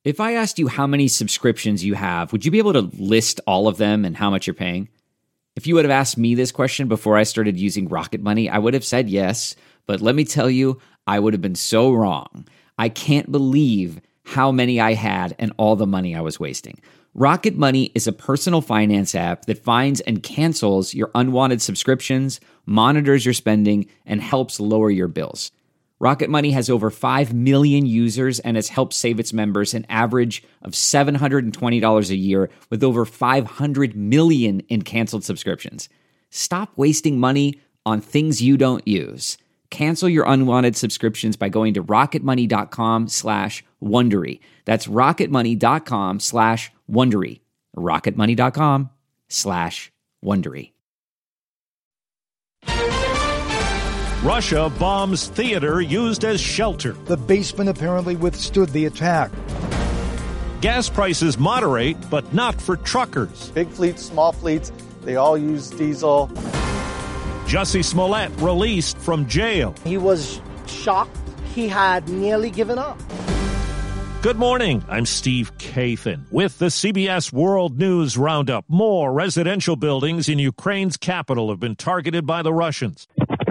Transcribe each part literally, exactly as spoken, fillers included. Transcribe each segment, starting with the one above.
If I asked you how many subscriptions you have, would you be able to list all of them and how much you're paying? If you would have asked me this question before I started using Rocket Money, I would have said yes, but let me tell you, I would have been so wrong. I can't believe how many I had and all the money I was wasting. Rocket Money is a personal finance app that finds and cancels your unwanted subscriptions, monitors your spending, and helps lower your bills. Rocket Money has over five million users and has helped save its members an average of seven hundred twenty dollars a year with over five hundred million in canceled subscriptions. Stop wasting money on things you don't use. Cancel your unwanted subscriptions by going to rocketmoney.com slash Wondery. That's rocketmoney.com slash Wondery. rocketmoney.com slash Wondery. Russia bombs theater used as shelter. The basement apparently withstood the attack. Gas prices moderate, but not for truckers. Big fleets, small fleets, they all use diesel. Jussie Smollett released from jail. He was shocked. He had nearly given up. Good morning. I'm Steve Kathan with the C B S World News Roundup. More residential buildings in Ukraine's capital have been targeted by the Russians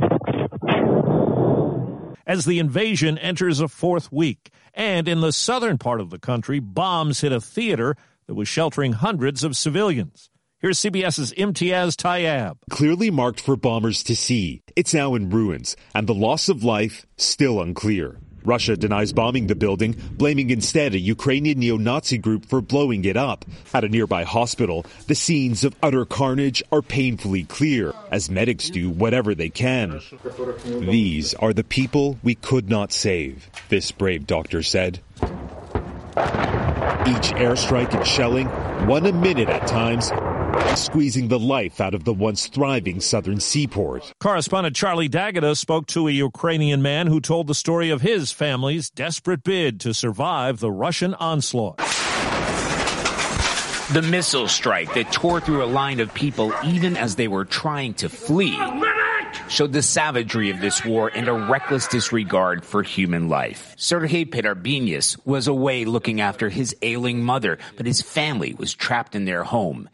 as the invasion enters a fourth week. And in the southern part of the country, bombs hit a theater that was sheltering hundreds of civilians. Here's CBS's Imtiaz Tyab. Clearly marked for bombers to see, it's now in ruins, and the loss of life still unclear. Russia denies bombing the building, blaming instead a Ukrainian neo-Nazi group for blowing it up. At a nearby hospital, the scenes of utter carnage are painfully clear as medics do whatever they can. These are the people we could not save, this brave doctor said. Each airstrike and shelling, one a minute at times, squeezing the life out of the once thriving southern seaport. Correspondent Charlie D'Agata spoke to a Ukrainian man who told the story of his family's desperate bid to survive the Russian onslaught. The missile strike that tore through a line of people even as they were trying to flee showed the savagery of this war and a reckless disregard for human life. Sergei Pedarbinyas was away looking after his ailing mother, but his family was trapped in their home.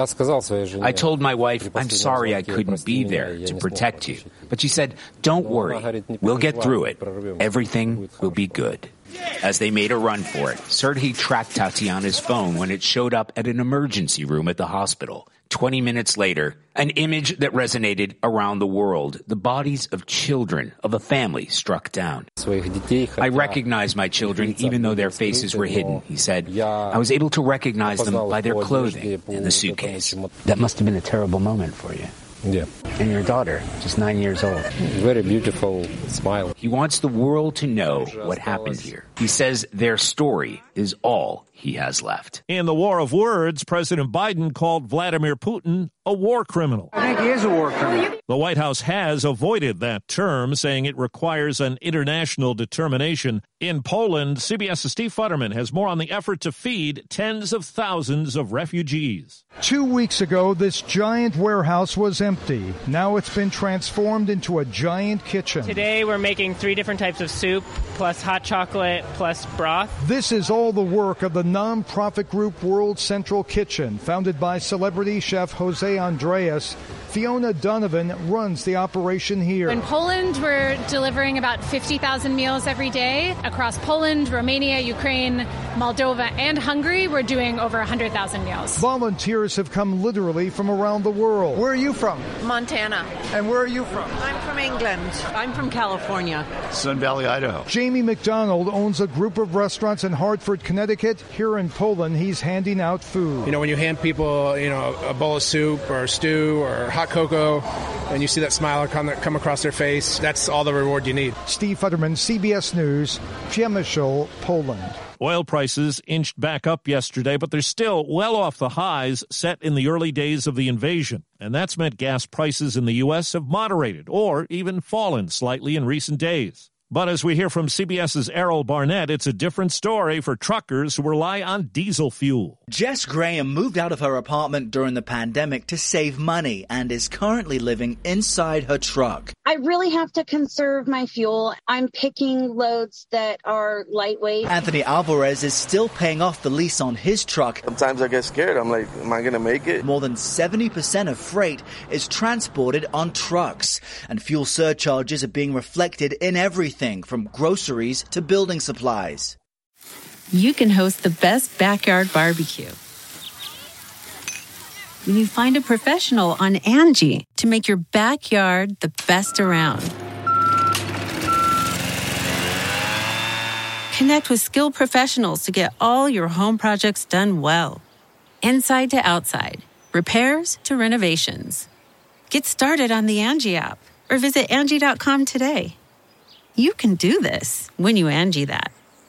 I told my wife, I'm sorry I couldn't be there to protect you. But she said, don't worry, we'll get through it. Everything will be good. As they made a run for it, Sergei tracked Tatiana's phone when it showed up at an emergency room at the hospital. Twenty minutes later, an image that resonated around the world, the bodies of children of a family struck down. I recognized my children even though their faces were hidden, he said. I was able to recognize them by their clothing and the suitcase. That must have been a terrible moment for you. Yeah. And your daughter, just nine years old. Very beautiful smile. He wants the world to know what happened here. He says their story is all he has left. In the war of words, President Biden called Vladimir Putin a war criminal. I think he is a war criminal. The White House has avoided that term, saying it requires an international determination. In Poland, CBS's Steve Futterman has more on the effort to feed tens of thousands of refugees. Two weeks ago, this giant warehouse was empty. Now it's been transformed into a giant kitchen. Today we're making three different types of soup, plus hot chocolate, plus broth. This is all the work of the non-profit group World Central Kitchen, founded by celebrity chef Jose Andreas. Fiona Donovan runs the operation here. In Poland, we're delivering about fifty thousand meals every day. Across Poland, Romania, Ukraine, Moldova, and Hungary, we're doing over one hundred thousand meals. Volunteers have come literally from around the world. Where are you from? Montana. And where are you from? I'm from England. I'm from California. Sun Valley, Idaho. Jamie McDonald owns a group of restaurants in Hartford, Connecticut. Here in Poland, he's handing out food. You know, when you hand people, you know, a bowl of soup or a stew or hot cocoa, and you see that smile come, come across their face, that's all the reward you need. Steve Futterman, C B S News, Przemysl, Poland. Oil prices inched back up yesterday, but they're still well off the highs set in the early days of the invasion. And that's meant gas prices in the U S have moderated or even fallen slightly in recent days. But as we hear from CBS's Errol Barnett, it's a different story for truckers who rely on diesel fuel. Jess Graham moved out of her apartment during the pandemic to save money and is currently living inside her truck. I really have to conserve my fuel. I'm picking loads that are lightweight. Anthony Alvarez is still paying off the lease on his truck. Sometimes I get scared. I'm like, am I going to make it? More than seventy percent of freight is transported on trucks, and fuel surcharges are being reflected in everything from groceries to building supplies. You can host the best backyard barbecue when you find a professional on Angie to make your backyard the best around. Connect with skilled professionals to get all your home projects done well. Inside to outside, repairs to renovations. Get started on the Angie app or visit Angie dot com today. You can do this when you Angie that.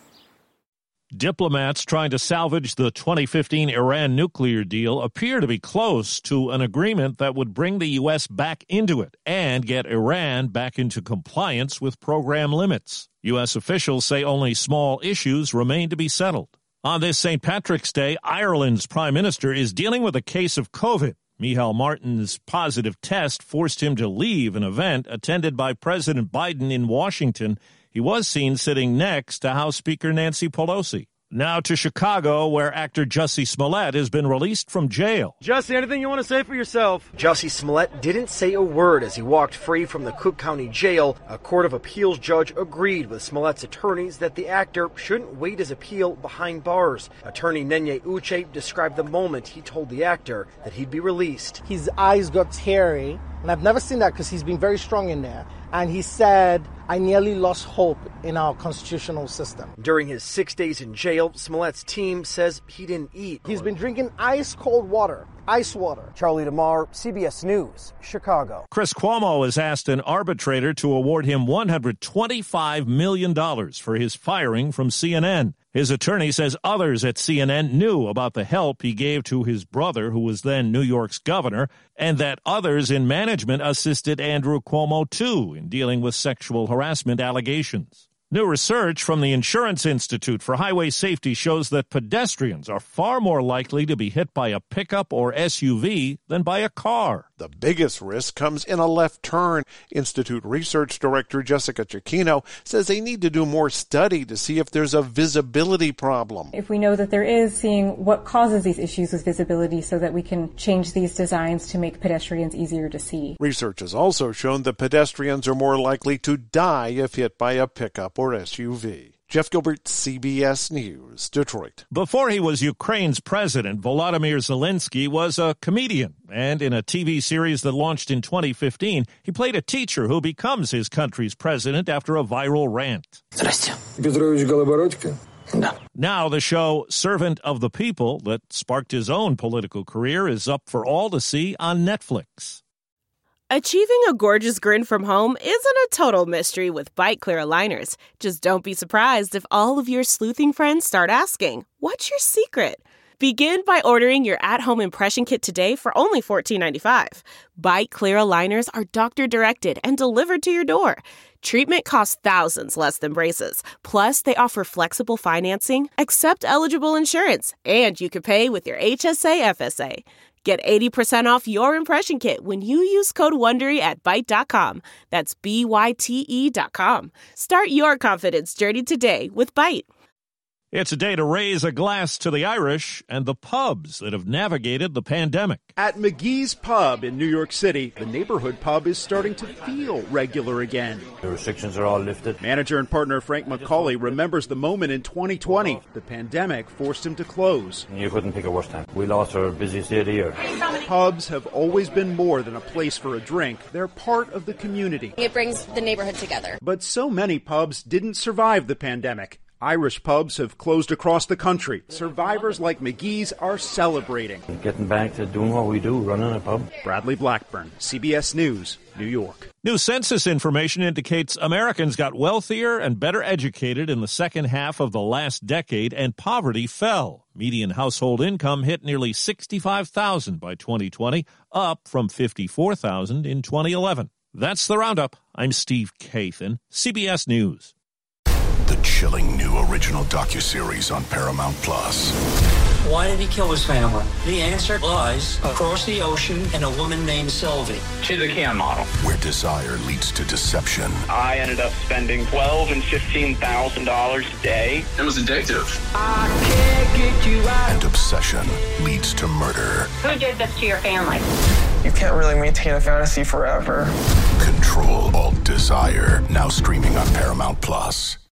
Diplomats trying to salvage the twenty fifteen Iran nuclear deal appear to be close to an agreement that would bring the U S back into it and get Iran back into compliance with program limits. U S officials say only small issues remain to be settled. On this Saint Patrick's Day, Ireland's prime minister is dealing with a case of COVID. Micheál Martin's positive test forced him to leave an event attended by President Biden in Washington. He was seen sitting next to House Speaker Nancy Pelosi. Now to Chicago, where actor Jussie Smollett has been released from jail. Jussie, anything you want to say for yourself? Jussie Smollett didn't say a word as he walked free from the Cook County Jail. A Court of Appeals judge agreed with Smollett's attorneys that the actor shouldn't wait his appeal behind bars. Attorney Nenye Uche described the moment he told the actor that he'd be released. His eyes got teary, and I've never seen that because he's been very strong in there. And he said, I nearly lost hope in our constitutional system. During his six days in jail, Smollett's team says he didn't eat. He's been drinking ice-cold water, ice water. Charlie DeMar, C B S News, Chicago. Chris Cuomo has asked an arbitrator to award him one hundred twenty-five million dollars for his firing from C N N. His attorney says others at C N N knew about the help he gave to his brother, who was then New York's governor, and that others in management assisted Andrew Cuomo, too, in dealing with sexual harassment allegations. New research from the Insurance Institute for Highway Safety shows that pedestrians are far more likely to be hit by a pickup or S U V than by a car. The biggest risk comes in a left turn. Institute Research Director Jessica Cicchino says they need to do more study to see if there's a visibility problem. If we know that there is, seeing what causes these issues with visibility so that we can change these designs to make pedestrians easier to see. Research has also shown that pedestrians are more likely to die if hit by a pickup or S U V. Jeff Gilbert, C B S News, Detroit. Before he was Ukraine's president, Volodymyr Zelensky was a comedian. And in a T V series that launched in twenty fifteen, he played a teacher who becomes his country's president after a viral rant. Now the show Servant of the People that sparked his own political career is up for all to see on Netflix. Achieving a gorgeous grin from home isn't a total mystery with Byte Clear aligners. Just don't be surprised if all of your sleuthing friends start asking, what's your secret? Begin by ordering your at-home impression kit today for only fourteen ninety-five. Byte Clear aligners are doctor-directed and delivered to your door. Treatment costs thousands less than braces. Plus, they offer flexible financing, accept eligible insurance, and you can pay with your H S A F S A. Get eighty percent off your impression kit when you use code WONDERY at byte dot com. That's B Y T E dot com. Start your confidence journey today with Byte. It's a day to raise a glass to the Irish and the pubs that have navigated the pandemic. At McGee's Pub in New York City, the neighborhood pub is starting to feel regular again. The restrictions are all lifted. Manager and partner Frank McCauley remembers the moment in twenty twenty. The pandemic forced him to close. You couldn't pick a worse time. We lost our busiest day of the year. Pubs have always been more than a place for a drink. They're part of the community. It brings the neighborhood together. But so many pubs didn't survive the pandemic. Irish pubs have closed across the country. Survivors like McGee's are celebrating. Getting back to doing what we do, running a pub. Bradley Blackburn, C B S News, New York. New census information indicates Americans got wealthier and better educated in the second half of the last decade, and poverty fell. Median household income hit nearly sixty-five thousand dollars by twenty twenty, up from fifty-four thousand dollars in twenty eleven. That's the Roundup. I'm Steve Kathan, C B S News. The chilling new original docuseries on Paramount Plus. Why did he kill his family? The answer lies across the ocean in a woman named Sylvie. She's a can model. Where desire leads to deception. I ended up spending twelve thousand dollars and fifteen thousand dollars a day. It was addictive. I can't get you out. And obsession leads to murder. Who did this to your family? You can't really maintain a fantasy forever. Control Alt Desire. Now streaming on Paramount Plus.